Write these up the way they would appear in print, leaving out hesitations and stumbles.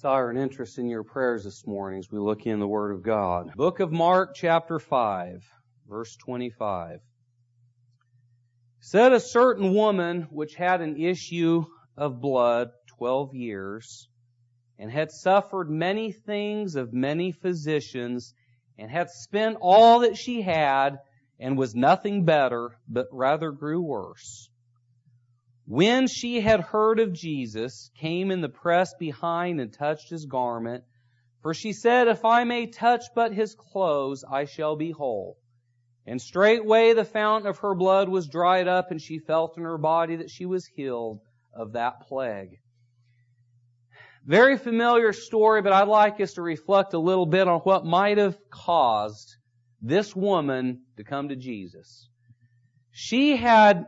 desire and interest in your prayers this morning as we look in the Word of God. Book of Mark, chapter 5, verse 25. Said a certain woman which had an issue of blood 12 years, and had suffered many things of many physicians, and had spent all that she had, and was nothing better, but rather grew worse. When she had heard of Jesus, came in the press behind and touched His garment. For she said, If I may touch but His clothes, I shall be whole. And straightway the fountain of her blood was dried up, and she felt in her body that she was healed of that plague. Very familiar story, but I'd like us to reflect a little bit on what might have caused this woman to come to Jesus. She'd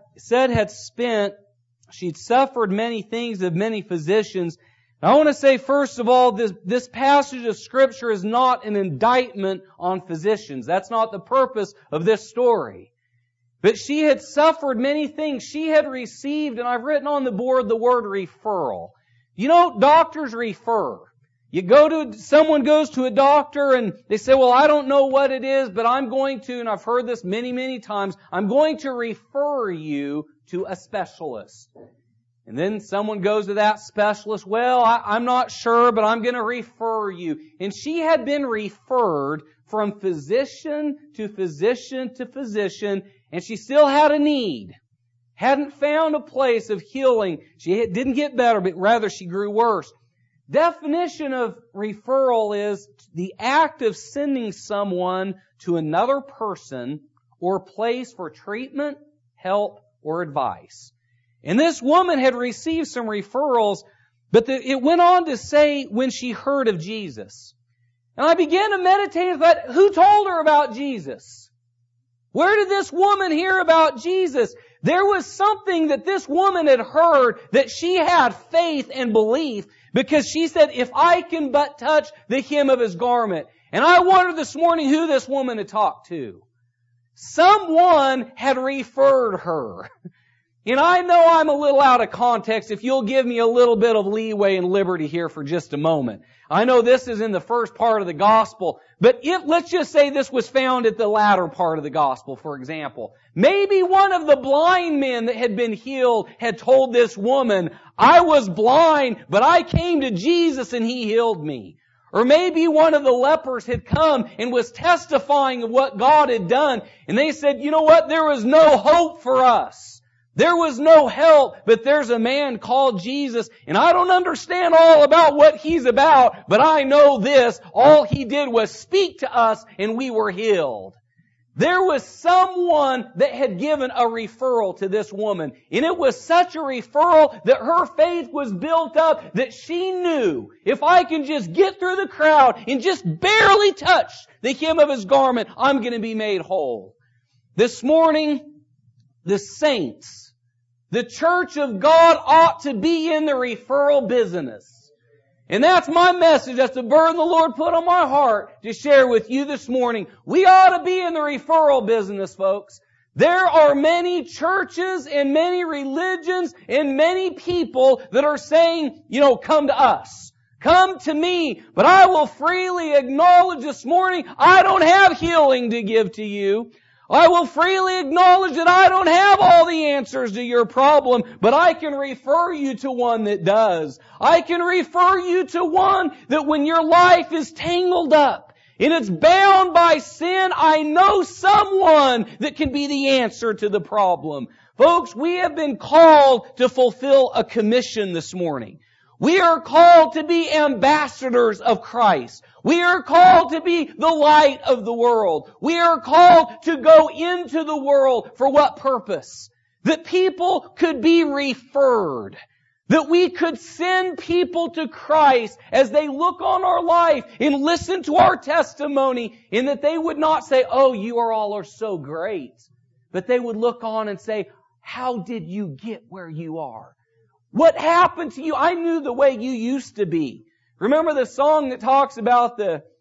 suffered many things of many physicians. I want to say, first of all, this passage of Scripture is not an indictment on physicians. That's not the purpose of this story. But she had suffered many things. She had received, and I've written on the board the word referral. You know, doctors refer. Someone goes to a doctor and they say, well, I don't know what it is, but I'm going to, and I've heard this many, many times, I'm going to refer you to a specialist. And then someone goes to that specialist, well, I'm not sure, but I'm going to refer you. And she had been referred from physician to physician to physician, and she still had a need. Hadn't found a place of healing. She didn't get better, but rather she grew worse. Definition of referral is the act of sending someone to another person or place for treatment, help, or advice. And this woman had received some referrals, but it went on to say when she heard of Jesus. And I began to meditate and thought, who told her about Jesus? Where did this woman hear about Jesus? There was something that this woman had heard that she had faith and belief, because she said, if I can but touch the hem of His garment. And I wonder this morning who this woman had talked to. Someone had referred her. And I know I'm a little out of context if you'll give me a little bit of leeway and liberty here for just a moment. I know this is in the first part of the gospel, but let's just say this was found at the latter part of the gospel, for example. Maybe one of the blind men that had been healed had told this woman, I was blind, but I came to Jesus and He healed me. Or maybe one of the lepers had come and was testifying of what God had done, and they said, you know what, there was no hope for us. There was no help, but there's a man called Jesus, and I don't understand all about what He's about, but I know this, all He did was speak to us and we were healed. There was someone that had given a referral to this woman, and it was such a referral that her faith was built up that she knew, if I can just get through the crowd and just barely touch the hem of His garment, I'm going to be made whole. This morning, the saints, the church of God ought to be in the referral business. And that's my message. That's the burden the Lord put on my heart to share with you this morning. We ought to be in the referral business, folks. There are many churches and many religions and many people that are saying, come to us. Come to me. But I will freely acknowledge this morning, I don't have healing to give to you. I will freely acknowledge that I don't have all the answers to your problem, but I can refer you to one that does. I can refer you to one that when your life is tangled up and it's bound by sin, I know someone that can be the answer to the problem. Folks, we have been called to fulfill a commission this morning. We are called to be ambassadors of Christ. We are called to be the light of the world. We are called to go into the world for what purpose? That people could be referred. That we could send people to Christ as they look on our life and listen to our testimony, and that they would not say, oh, you all are so great. But they would look on and say, how did you get where you are? What happened to you? I knew the way you used to be. Remember the song that talks about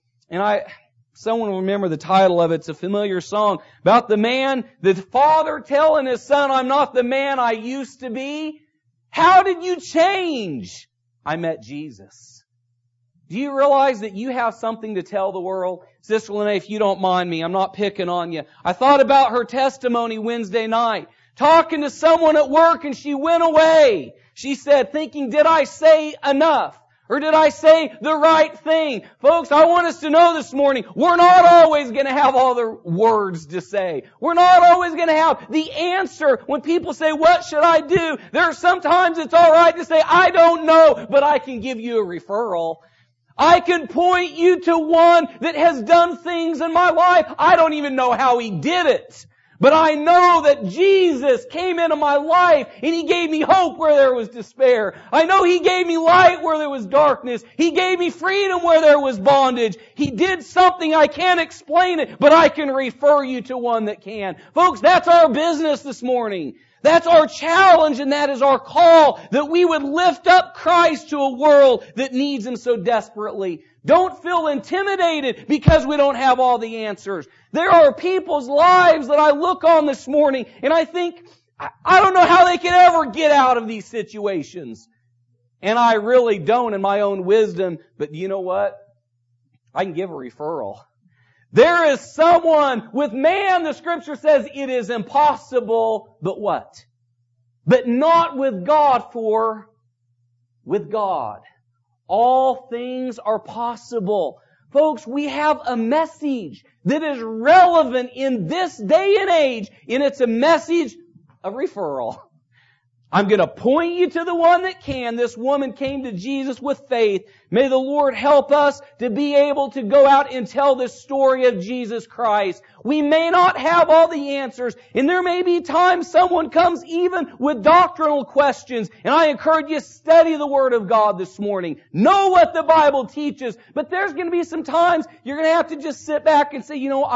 someone will remember the title of it. It's a familiar song about the father telling his son, I'm not the man I used to be. How did you change? I met Jesus. Do you realize that you have something to tell the world? Sister Lene, if you don't mind me, I'm not picking on you. I thought about her testimony Wednesday night, talking to someone at work, and she went away. She said, thinking, did I say enough? Or did I say the right thing? Folks, I want us to know this morning, we're not always going to have all the words to say. We're not always going to have the answer. When people say, what should I do? There are sometimes it's all right to say, I don't know, but I can give you a referral. I can point you to one that has done things in my life. I don't even know how he did it. But I know that Jesus came into my life and He gave me hope where there was despair. I know He gave me light where there was darkness. He gave me freedom where there was bondage. He did something, I can't explain it, but I can refer you to one that can. Folks, that's our business this morning. That's our challenge, and that is our call, that we would lift up Christ to a world that needs Him so desperately. Don't feel intimidated because we don't have all the answers. There are people's lives that I look on this morning and I think, I don't know how they can ever get out of these situations. And I really don't in my own wisdom, but you know what? I can give a referral. There is someone with man, the Scripture says it is impossible, but what? But not with God, for with God all things are possible. Folks, we have a message that is relevant in this day and age, and it's a message of referral. I'm going to point you to the one that can. This woman came to Jesus with faith. May the Lord help us to be able to go out and tell this story of Jesus Christ. We may not have all the answers, and there may be times someone comes even with doctrinal questions, and I encourage you to study the Word of God this morning. Know what the Bible teaches, but there's going to be some times you're going to have to just sit back and say, you know,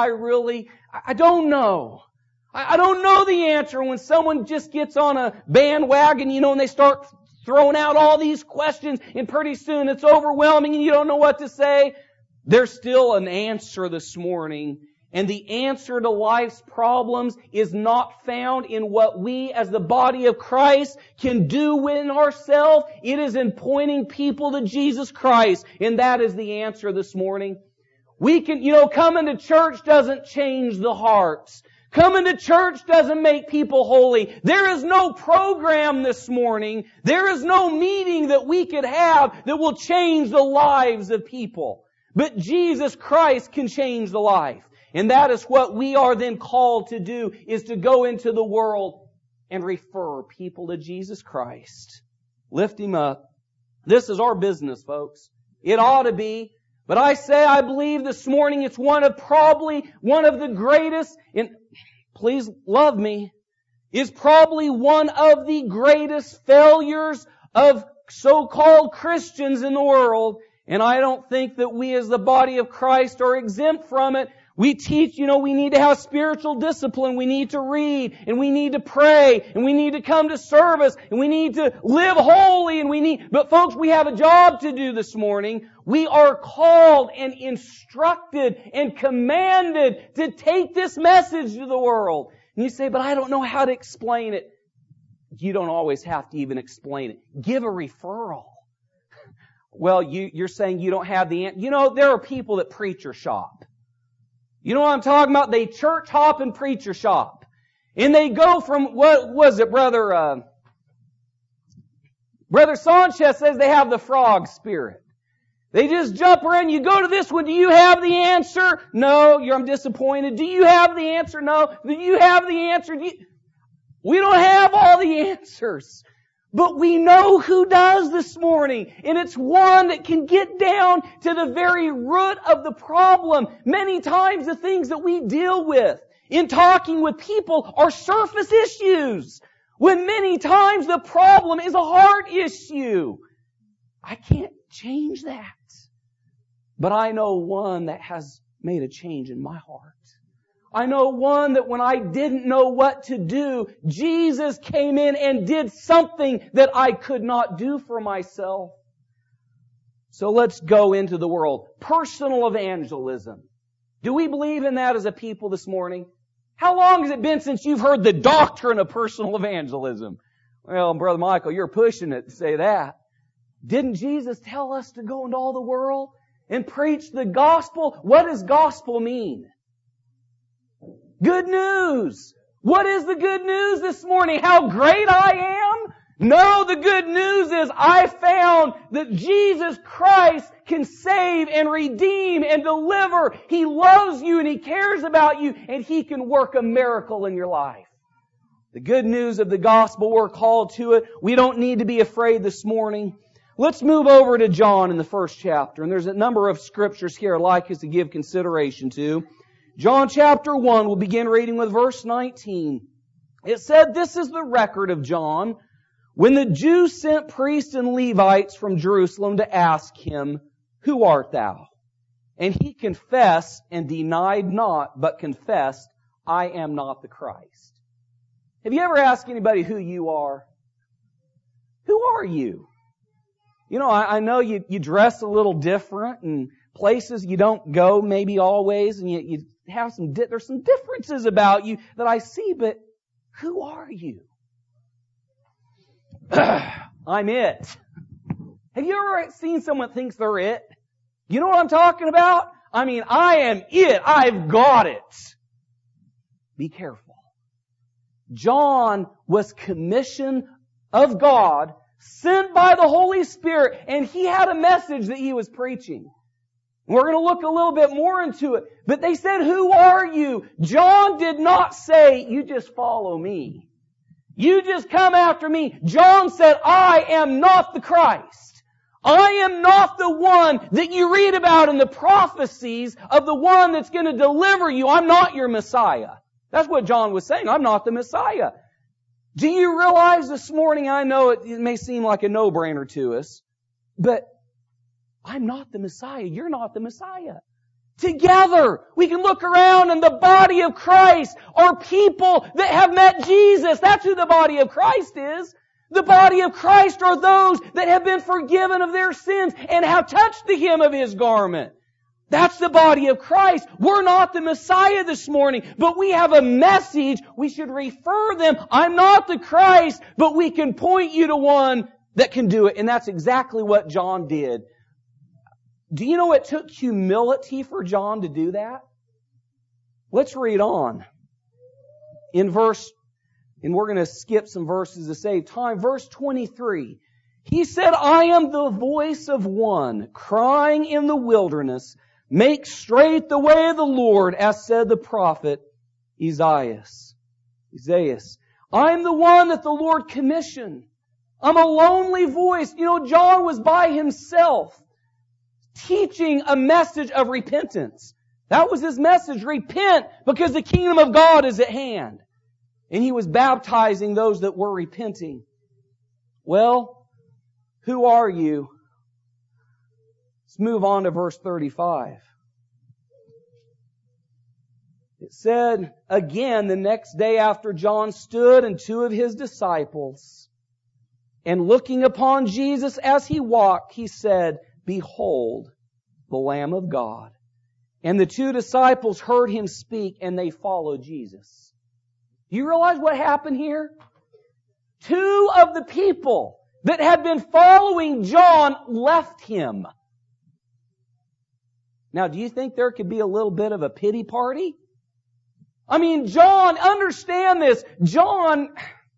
I don't know. I don't know the answer. When someone just gets on a bandwagon, you know, and they start throwing out all these questions, and pretty soon it's overwhelming and you don't know what to say. There's still an answer this morning. And the answer to life's problems is not found in what we as the body of Christ can do within ourselves. It is in pointing people to Jesus Christ. And that is the answer this morning. We can, coming to church doesn't change the hearts. Coming to church doesn't make people holy. There is no program this morning. There is no meeting that we could have that will change the lives of people. But Jesus Christ can change the life. And that is what we are then called to do, is to go into the world and refer people to Jesus Christ. Lift Him up. This is our business, folks. It ought to be. But I believe this morning it's probably one of the greatest, and please love me, is probably one of the greatest failures of so-called Christians in the world. And I don't think that we as the body of Christ are exempt from it. We teach, we need to have spiritual discipline. We need to read, and we need to pray, and we need to come to service, and we need to live holy, but folks, we have a job to do this morning. We are called and instructed and commanded to take this message to the world. And you say, but I don't know how to explain it. You don't always have to even explain it. Give a referral. Well, you're saying you don't have the answer. There are people that preacher shop. You know what I'm talking about? They church hop and preacher shop. And they go from, what was it, Brother Sanchez says they have the frog spirit. They just jump around. You go to this one. Do you have the answer? No. I'm disappointed. Do you have the answer? No. Do you have the answer? We don't have all the answers. But we know who does this morning. And it's one that can get down to the very root of the problem. Many times the things that we deal with in talking with people are surface issues, when many times the problem is a heart issue. I can't change that. But I know one that has made a change in my heart. I know one that when I didn't know what to do, Jesus came in and did something that I could not do for myself. So let's go into the world. Personal evangelism. Do we believe in that as a people this morning? How long has it been since you've heard the doctrine of personal evangelism? Well, Brother Michael, you're pushing it to say that. Didn't Jesus tell us to go into all the world and preach the gospel? What does gospel mean? Good news. What is the good news this morning? How great I am? No, the good news is I found that Jesus Christ can save and redeem and deliver. He loves you and He cares about you and He can work a miracle in your life. The good news of the gospel, we're called to it. We don't need to be afraid this morning. Let's move over to John in the first chapter. And there's a number of scriptures here I'd like us to give consideration to. John chapter 1, we'll begin reading with verse 19. It said, "This is the record of John. When the Jews sent priests and Levites from Jerusalem to ask him, 'Who art thou?' And he confessed and denied not, but confessed, 'I am not the Christ.'" Have you ever asked anybody who you are? Who are you? You know, I know you dress a little different and places you don't go maybe always, and you have there's some differences about you that I see, but who are you? I'm it. Have you ever seen someone thinks they're it? You know what I'm talking about? I mean, I am it. I've got it. Be careful. John was commissioned of God, sent by the Holy Spirit, and he had a message that he was preaching. We're going to look a little bit more into it. But they said, "Who are you?" John did not say, "You just follow me. You just come after me." John said, "I am not the Christ. I am not the one that you read about in the prophecies of the one that's going to deliver you. I'm not your Messiah." That's what John was saying. I'm not the Messiah. Do you realize this morning, I know it may seem like a no-brainer to us, but I'm not the Messiah. You're not the Messiah. Together, we can look around and the body of Christ are people that have met Jesus. That's who the body of Christ is. The body of Christ are those that have been forgiven of their sins and have touched the hem of His garment. That's the body of Christ. We're not the Messiah this morning, but we have a message. We should refer them. I'm not the Christ, but we can point you to one that can do it. And that's exactly what John did. Do you know it took humility for John to do that? Let's read on. And we're going to skip some verses to save time. Verse 23. He said, "I am the voice of one crying in the wilderness, 'Make straight the way of the Lord,' as said the prophet Isaiah. I'm the one that the Lord commissioned. I'm a lonely voice." You know, John was by himself, teaching a message of repentance. That was his message. Repent, because the kingdom of God is at hand. And he was baptizing those that were repenting. Well, who are you? Let's move on to verse 35. It said, "Again, the next day after John stood and two of his disciples, and looking upon Jesus as he walked, he said, 'Behold, the Lamb of God.' And the two disciples heard him speak, and they followed Jesus." Do you realize what happened here? Two of the people that had been following John left him. Now, do you think there could be a little bit of a pity party? I mean, John, understand this. John,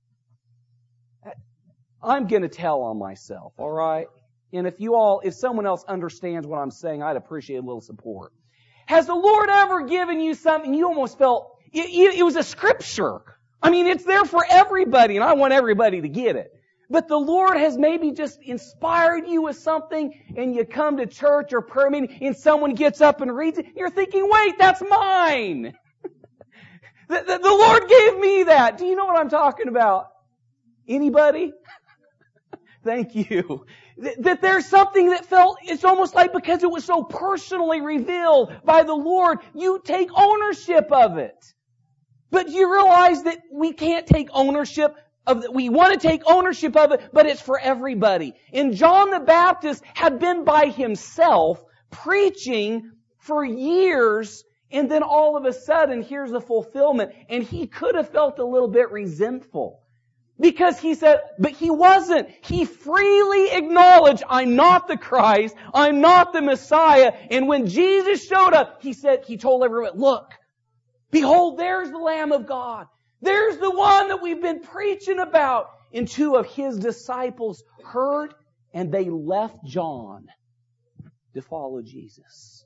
I'm going to tell on myself, all right? And if someone else understands what I'm saying, I'd appreciate a little support. Has the Lord ever given you something you almost felt, it was a scripture. I mean, it's there for everybody, and I want everybody to get it. But the Lord has maybe just inspired you with something, and you come to church or prayer meeting, and someone gets up and reads it, and you're thinking, wait, that's mine. The Lord gave me that. Do you know what I'm talking about? Anybody? Thank you. That there's something that felt, it's almost like because it was so personally revealed by the Lord, you take ownership of it. But you realize that we can't take ownership of it. We want to take ownership of it, but it's for everybody. And John the Baptist had been by himself preaching for years, and then all of a sudden, here's the fulfillment. And he could have felt a little bit resentful. Because he said, but he wasn't. He freely acknowledged, I'm not the Christ. I'm not the Messiah. And when Jesus showed up, he told everyone, look, behold, there's the Lamb of God. There's the one that we've been preaching about. And 2 of his disciples heard, and they left John to follow Jesus.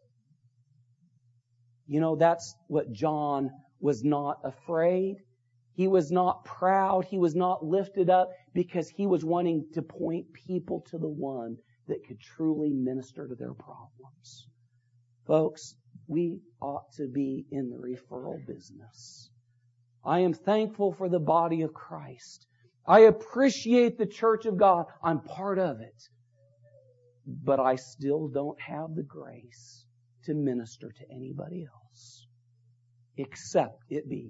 You know, that's what John was not afraid. He was not proud. He was not lifted up because he was wanting to point people to the one that could truly minister to their problems. Folks, we ought to be in the referral business. I am thankful for the body of Christ. I appreciate the church of God. I'm part of it. But I still don't have the grace to minister to anybody else, except it be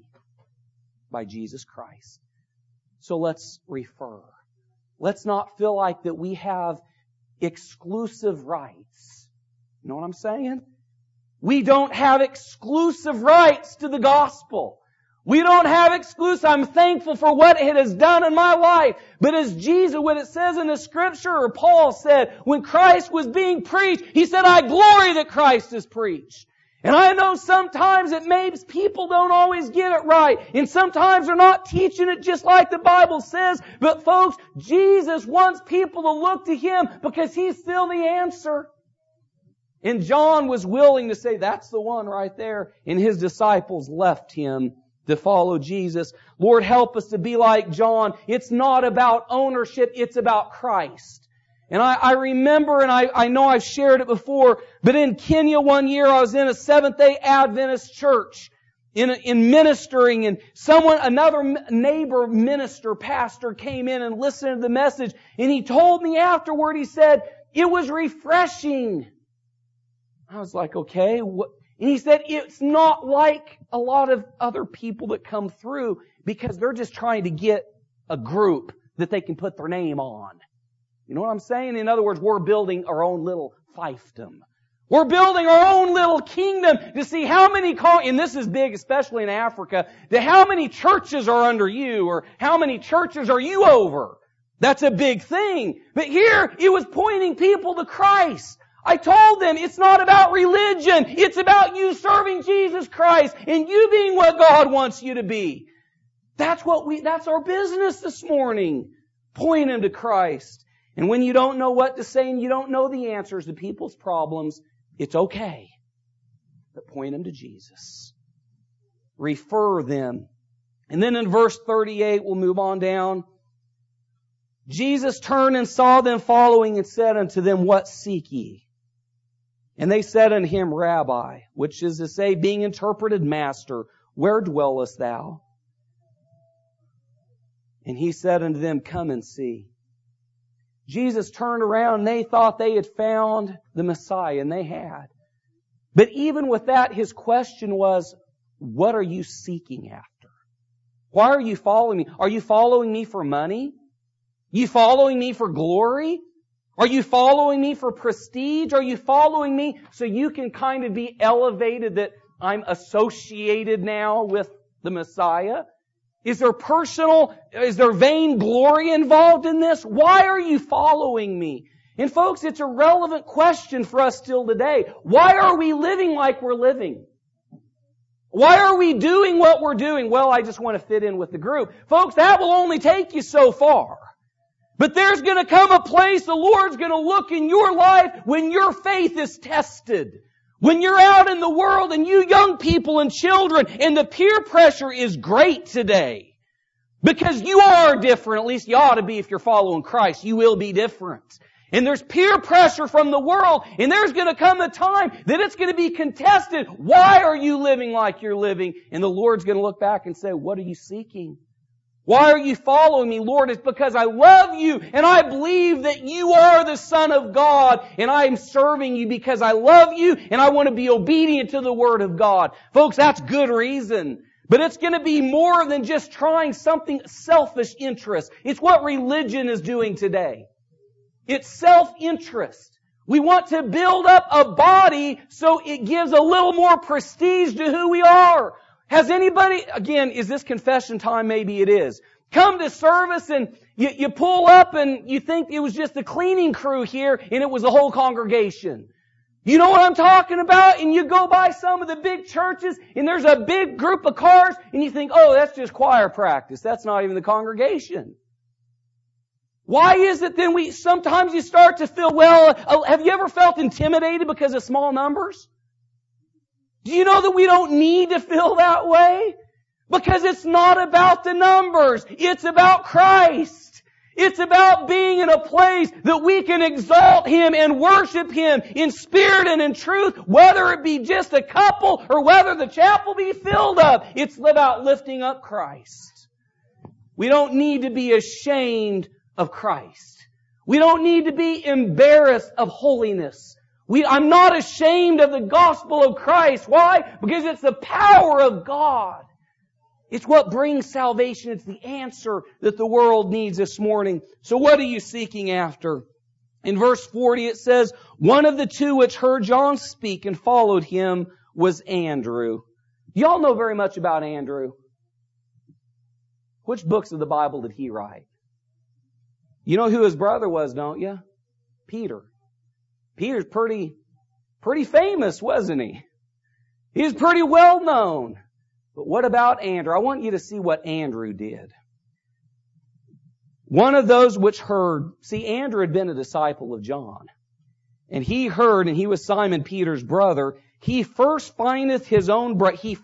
by Jesus Christ. So let's refer. Let's not feel like that we have exclusive rights. You know what I'm saying? We don't have exclusive rights to the gospel. We don't have exclusive. I'm thankful for what it has done in my life. But as Jesus, when it says in the Scripture, or Paul said, when Christ was being preached, he said, I glory that Christ is preached. And I know sometimes people don't always get it right. And sometimes they're not teaching it just like the Bible says. But folks, Jesus wants people to look to Him because He's still the answer. And John was willing to say, that's the one right there. And his disciples left him to follow Jesus. Lord, help us to be like John. It's not about ownership, it's about Christ. And I remember, and I know I've shared it before, but in Kenya one year I was in a Seventh-day Adventist church in ministering, and another neighbor minister, pastor, came in and listened to the message, and he told me afterward, he said, it was refreshing. I was like, okay, what? And he said, it's not like a lot of other people that come through because they're just trying to get a group that they can put their name on. You know what I'm saying? In other words, we're building our own little fiefdom. We're building our own little kingdom to see how many, and this is big, especially in Africa, that how many churches are under you or how many churches are you over. That's a big thing. But here, it was pointing people to Christ. I told them it's not about religion. It's about you serving Jesus Christ and you being what God wants you to be. That's our business this morning. Point them to Christ. And when you don't know what to say and you don't know the answers to people's problems, it's okay. But point them to Jesus. Refer them. And then in verse 38, we'll move on down. Jesus turned and saw them following and said unto them, what seek ye? And they said unto him, Rabbi, which is to say, being interpreted, Master, where dwellest thou? And he said unto them, come and see. Jesus turned around and they thought they had found the Messiah, and they had. But even with that, his question was, what are you seeking after? Why are you following me? Are you following me for money? Are you following me for glory? Are you following me for prestige? Are you following me so you can kind of be elevated that I'm associated now with the Messiah? Is there vain glory involved in this? Why are you following me? And folks, it's a relevant question for us still today. Why are we living like we're living? Why are we doing what we're doing? Well, I just want to fit in with the group. Folks, that will only take you so far. But there's going to come a place the Lord's going to look in your life when your faith is tested. When you're out in the world and you young people and children and the peer pressure is great today. Because you are different. At least you ought to be if you're following Christ. You will be different. And there's peer pressure from the world. And there's going to come a time that it's going to be contested. Why are you living like you're living? And the Lord's going to look back and say, what are you seeking? Why are you following me, Lord? It's because I love you and I believe that you are the Son of God and I am serving you because I love you and I want to be obedient to the Word of God. Folks, that's good reason. But it's going to be more than just trying something selfish interest. It's what religion is doing today. It's self-interest. We want to build up a body so it gives a little more prestige to who we are. Has anybody, again, is this confession time? Maybe it is. Come to service and you pull up and you think it was just the cleaning crew here and it was the whole congregation. You know what I'm talking about? And you go by some of the big churches and there's a big group of cars and you think, oh, that's just choir practice. That's not even the congregation. Why is it then sometimes you start to feel, well, have you ever felt intimidated because of small numbers? Do you know that we don't need to feel that way? Because it's not about the numbers. It's about Christ. It's about being in a place that we can exalt Him and worship Him in spirit and in truth, whether it be just a couple or whether the chapel be filled up. It's about lifting up Christ. We don't need to be ashamed of Christ. We don't need to be embarrassed of holiness. I'm not ashamed of the gospel of Christ. Why? Because it's the power of God. It's what brings salvation. It's the answer that the world needs this morning. So what are you seeking after? In verse 40 it says, one of the two which heard John speak and followed him was Andrew. Y'all know very much about Andrew. Which books of the Bible did he write? You know who his brother was, don't you? Peter. Peter's pretty famous, wasn't he? He was pretty well known. But what about Andrew? I want you to see what Andrew did. One of those which heard, see, Andrew had been a disciple of John. And he heard, and he was Simon Peter's brother. He first found his own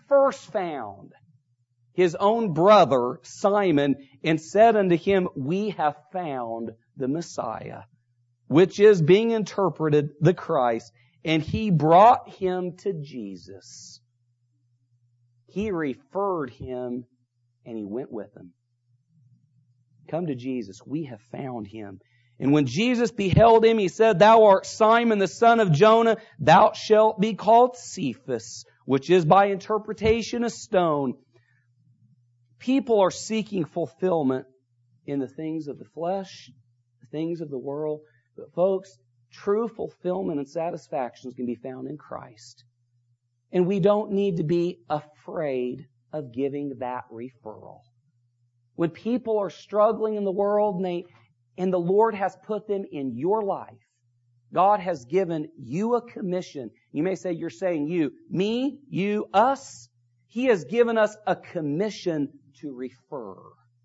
brother, Simon, and said unto him, we have found the Messiah, which is being interpreted the Christ. And he brought him to Jesus. He referred him and he went with him. Come to Jesus. We have found him. And when Jesus beheld him, he said, thou art Simon, the son of Jonah. Thou shalt be called Cephas, which is by interpretation a stone. People are seeking fulfillment in the things of the flesh, the things of the world. But folks, true fulfillment and satisfactions can be found in Christ. And we don't need to be afraid of giving that referral. When people are struggling in the world and the Lord has put them in your life, God has given you a commission. You may say, you're saying you, me, you, us. He has given us a commission to refer.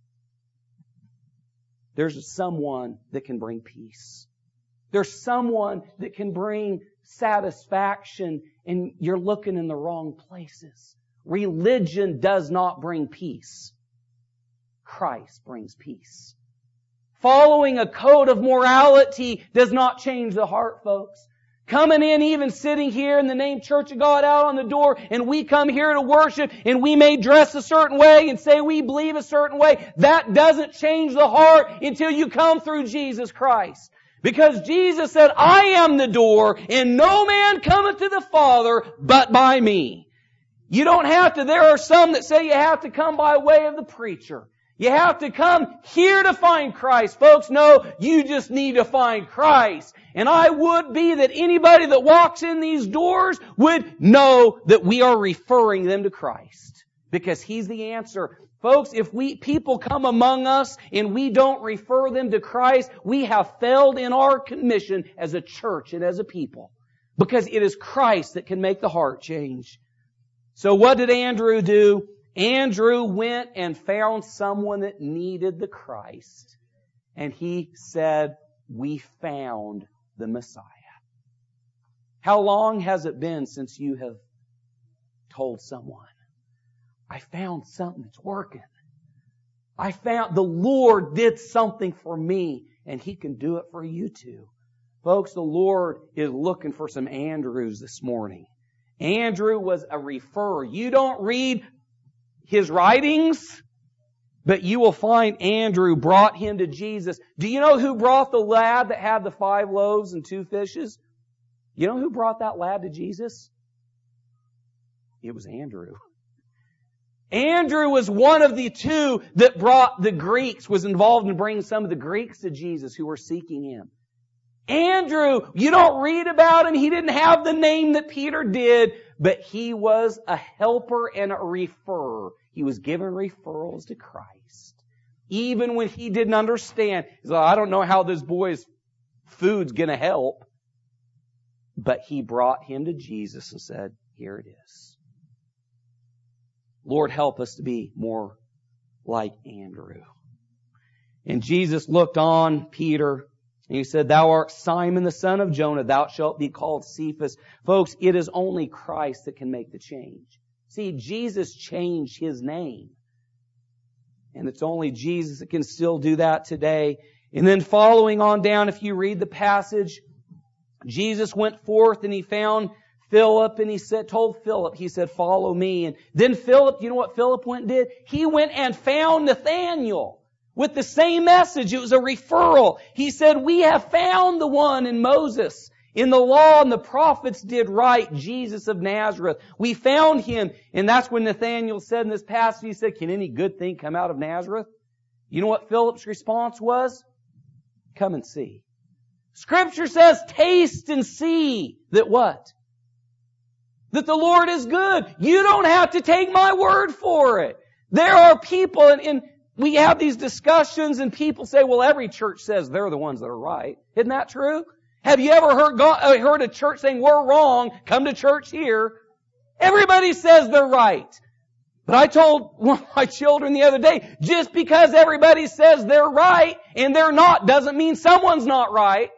There's someone that can bring peace. There's someone that can bring satisfaction, and you're looking in the wrong places. Religion does not bring peace. Christ brings peace. Following a code of morality does not change the heart, folks. Coming in, even sitting here in the name Church of God out on the door, and we come here to worship, and we may dress a certain way and say we believe a certain way. That doesn't change the heart until you come through Jesus Christ. Because Jesus said, I am the door, and no man cometh to the Father but by me. You don't have to. There are some that say you have to come by way of the preacher. You have to come here to find Christ. Folks, no, you just need to find Christ. And I would be that anybody that walks in these doors would know that we are referring them to Christ. Because He's the answer. Folks, if people come among us and we don't refer them to Christ, we have failed in our commission as a church and as a people. Because it is Christ that can make the heart change. So what did Andrew do? Andrew went and found someone that needed the Christ. And he said, we found the Messiah. How long has it been since you have told someone, I found something that's working. I found the Lord did something for me, and He can do it for you too. Folks, the Lord is looking for some Andrews this morning. Andrew was a referrer. You don't read his writings, but you will find Andrew brought him to Jesus. Do you know who brought the lad that had the 5 loaves and 2 fishes? You know who brought that lad to Jesus? It was Andrew. Andrew was one of the 2 that brought the Greeks, was involved in bringing some of the Greeks to Jesus who were seeking Him. Andrew, you don't read about him. He didn't have the name that Peter did, but he was a helper and a referrer. He was given referrals to Christ. Even when he didn't understand. He's like, I don't know how this boy's food's going to help. But he brought him to Jesus and said, here it is. Lord, help us to be more like Andrew. And Jesus looked on Peter and he said, thou art Simon the son of Jonah, thou shalt be called Cephas. Folks, it is only Christ that can make the change. See, Jesus changed His name. And it's only Jesus that can still do that today. And then following on down, if you read the passage, Jesus went forth and He found Philip and He told Philip, He said, follow me. And then Philip, you know what Philip went and did? He went and found Nathanael with the same message. It was a referral. He said, we have found the one in Moses, in the law and the prophets did right, Jesus of Nazareth. We found Him. And that's when Nathanael said in this passage, he said, can any good thing come out of Nazareth? You know what Philip's response was? Come and see. Scripture says, taste and see that what? That the Lord is good. You don't have to take my word for it. There are people, and we have these discussions and people say, well, every church says they're the ones that are right. Isn't that true? Have you ever heard a church saying, we're wrong, come to church here? Everybody says they're right. But I told one of my children the other day, just because everybody says they're right and they're not doesn't mean someone's not right.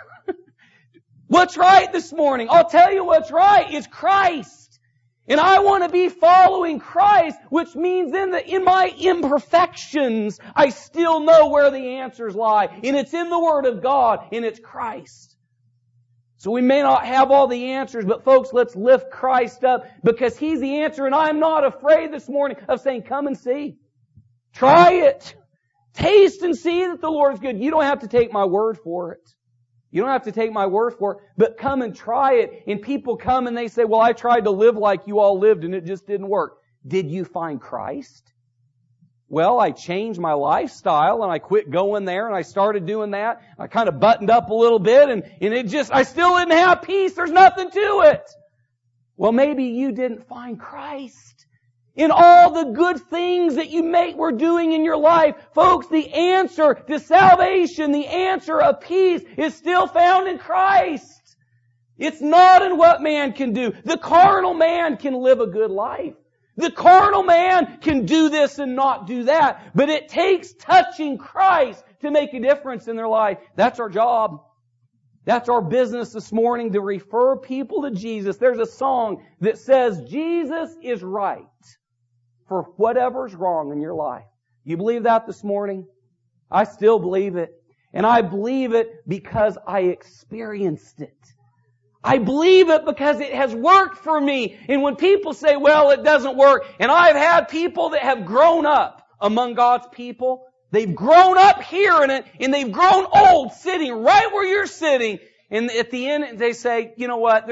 What's right this morning? I'll tell you what's right. It's Christ. And I want to be following Christ, which means in my imperfections, I still know where the answers lie. And it's in the Word of God, and it's Christ. So we may not have all the answers, but folks, let's lift Christ up because He's the answer. And I'm not afraid this morning of saying, come and see. Try it. Taste and see that the Lord is good. You don't have to take my word for it. You don't have to take my word for it, but come and try it. And people come and they say, well, I tried to live like you all lived and it just didn't work. Did you find Christ? Well, I changed my lifestyle and I quit going there and I started doing that. I kind of buttoned up a little bit and I still didn't have peace. There's nothing to it. Well, maybe you didn't find Christ. In all the good things that were doing in your life, folks, the answer to salvation, the answer of peace is still found in Christ. It's not in what man can do. The carnal man can live a good life. The carnal man can do this and not do that. But it takes touching Christ to make a difference in their life. That's our job. That's our business this morning, to refer people to Jesus. There's a song that says, Jesus is right for whatever's wrong in your life. You believe that this morning? I still believe it. And I believe it because I experienced it. I believe it because it has worked for me. And when people say, well, it doesn't work, and I've had people that have grown up among God's people, they've grown up hearing it, and they've grown old sitting right where you're sitting, and at the end they say, you know what,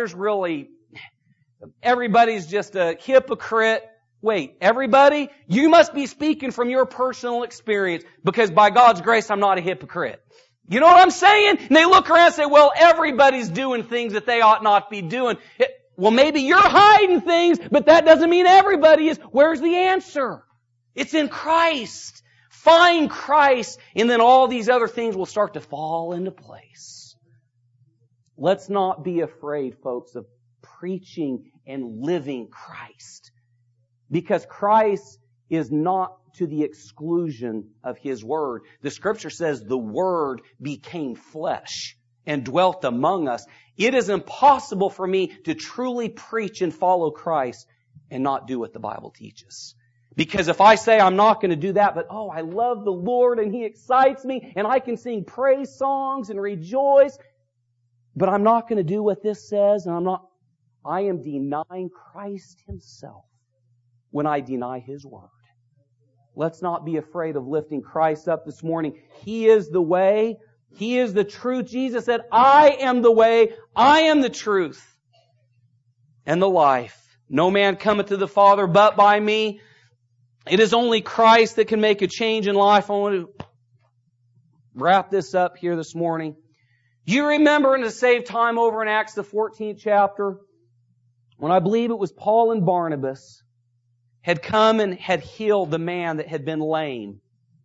everybody's just a hypocrite. Wait, everybody? You must be speaking from your personal experience, because by God's grace, I'm not a hypocrite. You know what I'm saying? And they look around and say, well, everybody's doing things that they ought not be doing. Well, maybe you're hiding things, but that doesn't mean everybody is. Where's the answer? It's in Christ. Find Christ, and then all these other things will start to fall into place. Let's not be afraid, folks, of preaching and living Christ. Because Christ is not to the exclusion of His Word. The Scripture says the Word became flesh and dwelt among us. It is impossible for me to truly preach and follow Christ and not do what the Bible teaches. Because if I say I'm not going to do that, but I love the Lord and He excites me and I can sing praise songs and rejoice, but I'm not going to do what this says, and I am denying Christ Himself when I deny His Word. Let's not be afraid of lifting Christ up this morning. He is the way. He is the truth. Jesus said, I am the way, I am the truth, and the life. No man cometh to the Father but by me. It is only Christ that can make a change in life. I want to wrap this up here this morning. Do you remember, and to save time over in Acts the 14th chapter, when I believe it was Paul and Barnabas had come and had healed the man that had been lame.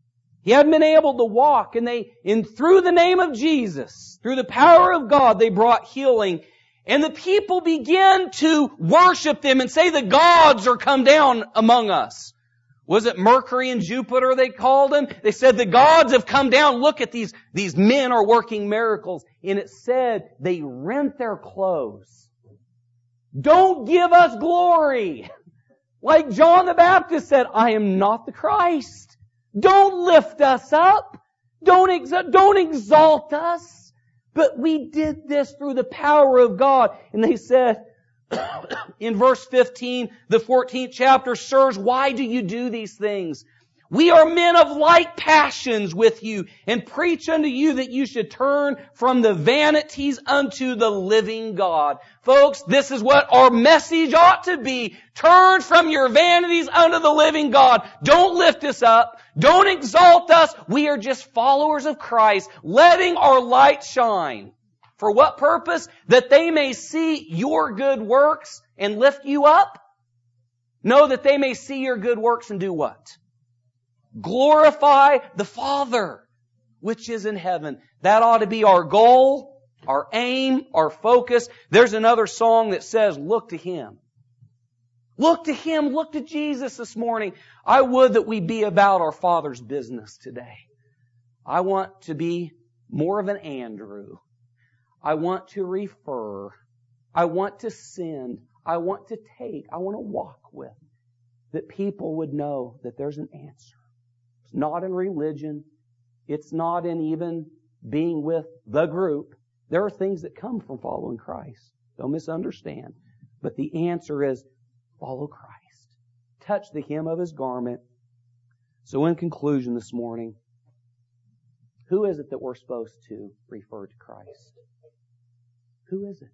He hadn't been able to walk, and through the name of Jesus, through the power of God, they brought healing. And the people began to worship them and say the gods are come down among us. Was it Mercury and Jupiter they called them? They said the gods have come down. Look at these men are working miracles. And it said they rent their clothes. Don't give us glory. Like John the Baptist said, I am not the Christ. Don't lift us up. Don't exalt us. But we did this through the power of God. And they said, in verse 15, the 14th chapter, sirs, why do you do these things? We are men of like passions with you, and preach unto you that you should turn from the vanities unto the living God. Folks, this is what our message ought to be. Turn from your vanities unto the living God. Don't lift us up. Don't exalt us. We are just followers of Christ, letting our light shine. For what purpose? That they may see your good works and lift you up? No, that they may see your good works and do what? Glorify the Father, which is in heaven. That ought to be our goal, our aim, our focus. There's another song that says, look to Him. Look to Him. Look to Jesus this morning. I would that we be about our Father's business today. I want to be more of an Andrew. I want to refer. I want to send. I want to take. I want to walk with. That people would know that there's an answer. It's not in religion. It's not in even being with the group. There are things that come from following Christ. Don't misunderstand. But the answer is follow Christ. Touch the hem of His garment. So in conclusion this morning, who is it that we're supposed to refer to Christ? Who is it?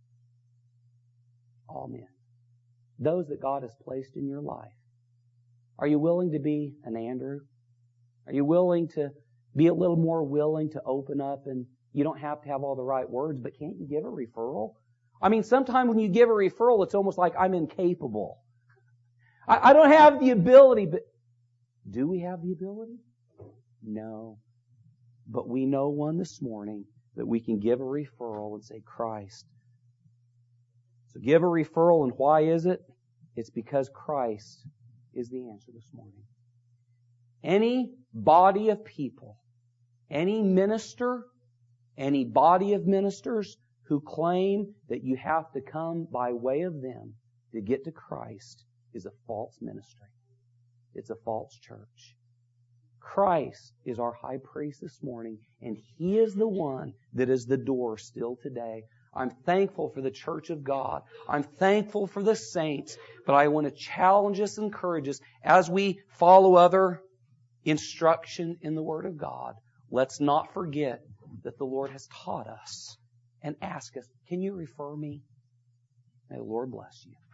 All men. Those that God has placed in your life. Are you willing to be an Andrew? Are you willing to be a little more willing to open up? And you don't have to have all the right words, but can't you give a referral? I mean, sometimes when you give a referral, it's almost like I'm incapable. I don't have the ability, but do we have the ability? No. But we know one this morning that we can give a referral and say, Christ. So give a referral, and why is it? It's because Christ is the answer this morning. Any body of people, any minister, any body of ministers who claim that you have to come by way of them to get to Christ is a false ministry. It's a false church. Christ is our high priest this morning, and He is the one that is the door still today. I'm thankful for the church of God. I'm thankful for the saints, but I want to challenge us and encourage us as we follow other instruction in the Word of God. Let's not forget that the Lord has taught us and ask us, can you refer me? May the Lord bless you.